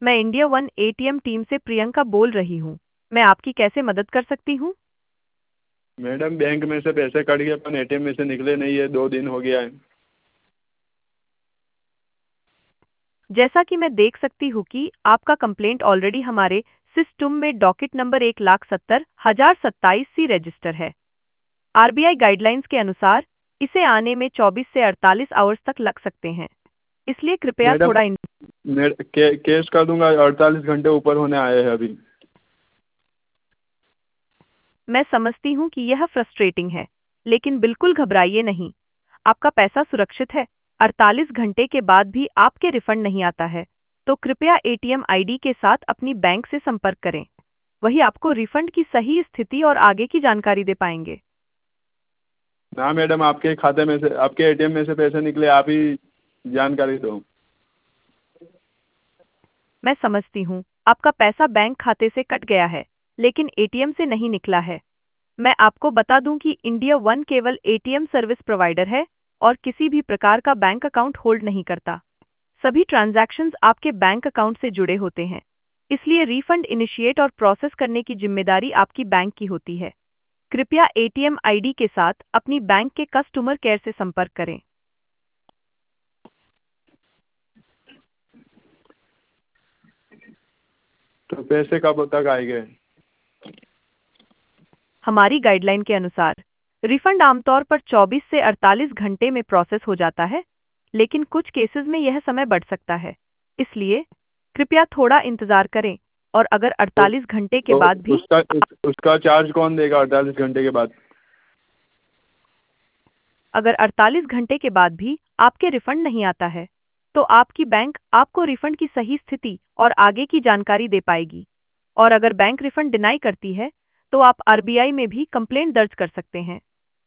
मैं India one ATM team से प्रियंका बोल रही हूँ। मैं आपकी कैसे मदद कर सकती हूँ? मैडम बैंक में से पैसे कट गए पर एटीएम में से निकले नहीं है, 2 दिन हो गया है। जैसा कि मैं देख सकती हूँ कि आपका कंप्लेंट ऑलरेडी हमारे सिस्टम में डॉकेट नंबर 1,70,027 सी रजिस्टर है। आरबीआई गाइडलाइंस के अनुसार इसे आने में 24 से 48 आवर्स तक लग सकते हैं। इसलिए कृपया मैडम थोड़ा केस कर दूंगा, 48 घंटे ऊपर होने आए हैं अभी। मैं समझती हूँ कि यह फ्रस्ट्रेटिंग है, लेकिन बिल्कुल घबराइए नहीं। आपका पैसा सुरक्षित है। 48 घंटे के बाद भी आपके रिफंड नहीं आता है, तो कृपया एटीएम आईडी के साथ अपनी बैंक से संपर्क करें। वही आपको रिफंड की सही स्थिति और आगे की जानकारी दे पाएंगे। ना मैडम, आपके खाते में से, आपके एटीएम में से पैसे निकले, आप ही जानकारी दो। मैं समझती हूँ, आपका पैसा बैंक खाते से कट गया है, लेकिन एटीएम से नहीं निकला है। मैं आपको बता दूं कि इंडिया वन केवल एटीएम सर्विस प्रोवाइडर है और किसी भी प्रकार का बैंक अकाउंट होल्ड नहीं करता। सभी ट्रांजैक्शंस आपके बैंक अकाउंट से जुड़े होते हैं, इसलिए रिफंड इनिशिएट और प्रोसेस करने की जिम्मेदारी आपकी बैंक की होती है। कृपया एटीएम आईडी के साथ अपनी बैंक के कस्टमर केयर से संपर्क करें। तो पैसे कब तक आएंगे? हमारी गाइडलाइन के अनुसार रिफंड आमतौर पर 24 से 48 घंटे में प्रोसेस हो जाता है, लेकिन कुछ केसेस में यह समय बढ़ सकता है। इसलिए कृपया थोड़ा इंतजार करें और अगर तो, 48 घंटे के तो बाद भी उसका चार्ज कौन देगा 48 घंटे के बाद? अगर 48 घंटे के बाद भी आपके रिफंड नहीं आता है, तो आपकी बैंक आपको रिफंड की सही स्थिति और आगे की जानकारी दे पाएगी। और अगर बैंक रिफंड डिनाई करती है, तो आप आरबीआई में भी कंप्लेंट दर्ज कर सकते हैं।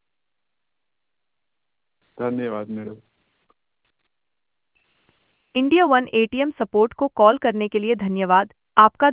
धन्यवाद madam. India one ATM support को कॉल करने के लिए धन्यवाद। आपका